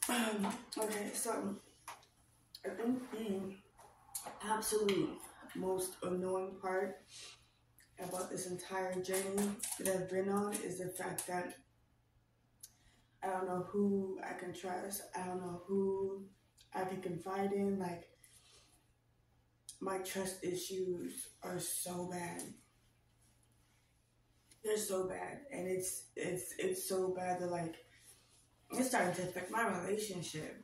Okay, so I think the absolute most annoying part about this entire journey that I've been on is the fact that I don't know who I can trust. I don't know who I can confide in. Like, my trust issues are so bad. They're so bad, and it's so bad that like it's starting to affect my relationship.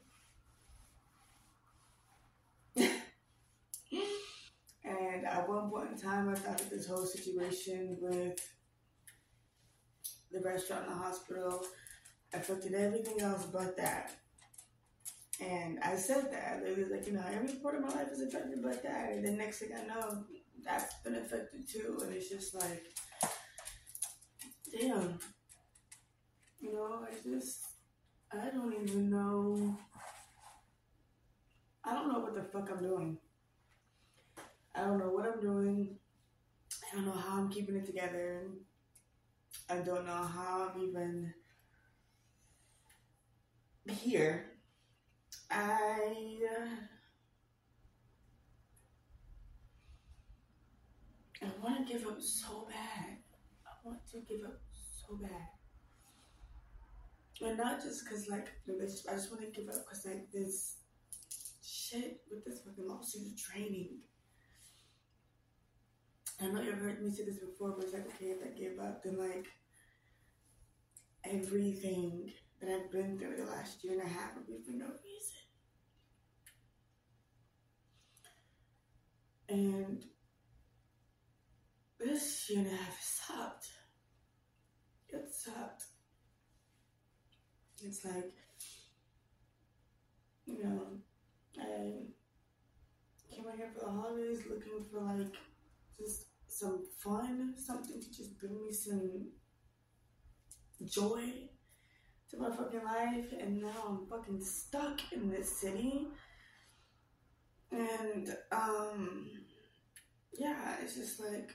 And at one point in time, I thought that this whole situation with the restaurant and the hospital affected everything else but that. And I said that. It was like, every part of my life is affected but that. And then next thing I know, that's been affected too. And it's just like, damn. I don't even know. I don't know what the fuck I'm doing. I don't know what I'm doing. I don't know how I'm keeping it together. I don't know how I'm even here. I want to give up so bad. I want to give up so bad. And not just because, like, I just want to give up because, like, this shit with this fucking lawsuit is draining. I know you've heard me say this before, but it's like, okay, if I give up, then, like, everything that I've been through the last year and a half would be for no reason. And this year and a half sucked. It sucked. It's like, I came out here for the holidays looking for like just some fun, something to just bring me some joy to my fucking life, and now I'm fucking stuck in this city. And yeah, it's just like,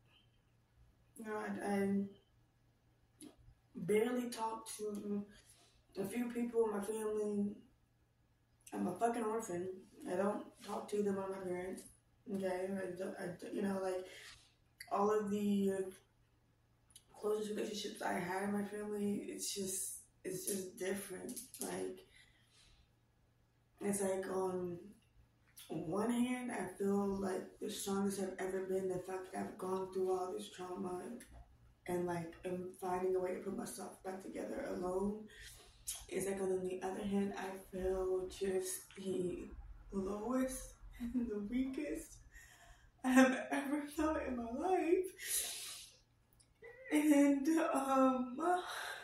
I barely talk to a few people in my family. I'm a fucking orphan. I don't talk to them or my parents. Okay, like all of the closest relationships I had in my family, it's just different. Like, it's like on one hand, I feel like the strongest I've ever been. The fact that I've gone through all this trauma and like am finding a way to put myself back together alone. It's like on the other hand, I feel just the lowest and the weakest I have ever felt in my life. And I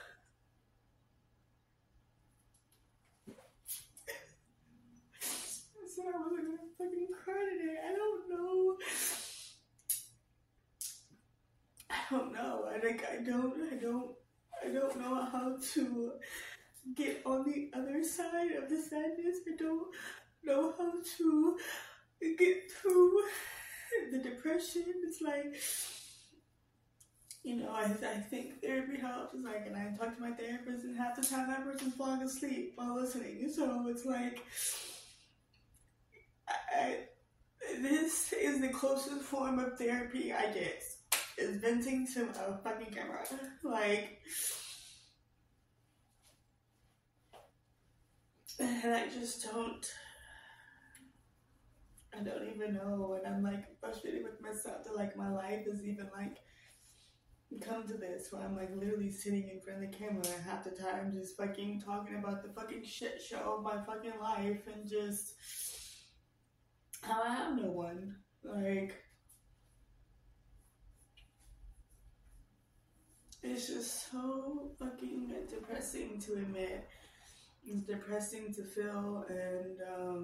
said I wasn't gonna fucking cry today. I don't know. I don't know how to get on the other side of the sadness. I don't know how to get through the depression. It's like, I think therapy helps. It's like, and I talk to my therapist, and half the time that person's falling asleep while listening. So it's like, this is the closest form of therapy I get. Is venting to a fucking camera. Like, and I don't even know. And I'm like frustrated with myself that like my life is even like come to this where I'm like literally sitting in front of the camera half the time just fucking talking about the fucking shit show of my fucking life and just how I have no one. Like, it's just so fucking depressing to admit. It's depressing to feel, and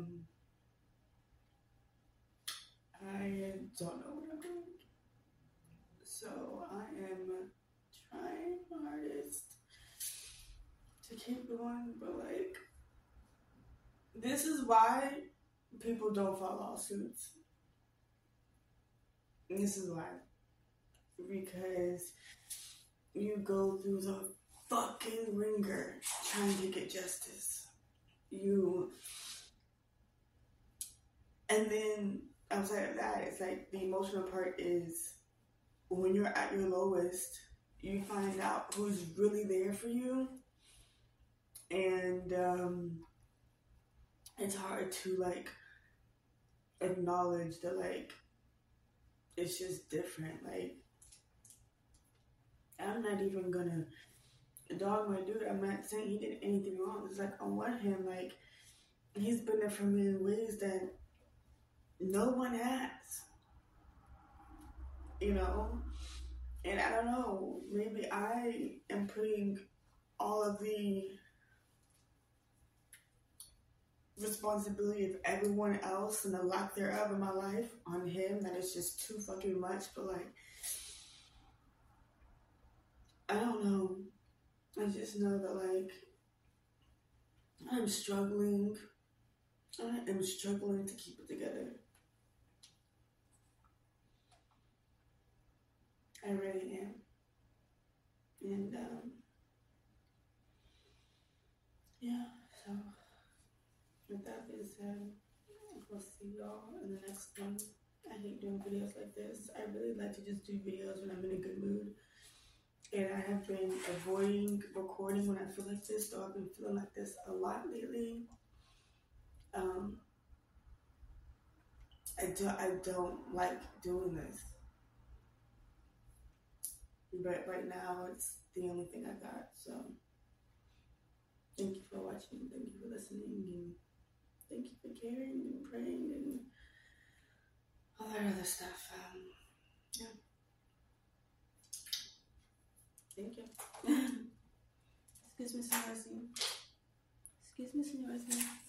I don't know what I'm doing. So I am trying my hardest to keep going, but like, this is why people don't file lawsuits. This is why. Because you go through the fucking ringer trying to get justice. and then outside of that, it's like the emotional part is when you're at your lowest, you find out who's really there for you, and it's hard to like acknowledge that like it's just different. Like I'm not even gonna dog my dude. I'm not saying he did anything wrong. It's like on one hand, like he's been there for me in ways that no one has, you know. And I don't know, maybe I am putting all of the responsibility of everyone else and the lack thereof in my life on him, that it's just too fucking much. But like, I don't know. I just know that like I'm struggling. I am struggling to keep it together. I really am. And yeah, so with that being said, we'll see y'all in the next one. I hate doing videos like this. I really like to just do videos when I'm in a good mood. And I have been avoiding recording when I feel like this, so I've been feeling like this a lot lately. I don't like doing this. But right now, it's the only thing I got. So, thank you for watching. Thank you for listening. And thank you for caring and praying and all that other stuff. Yeah. Thank you. Excuse me, Señor. Excuse me, Señor.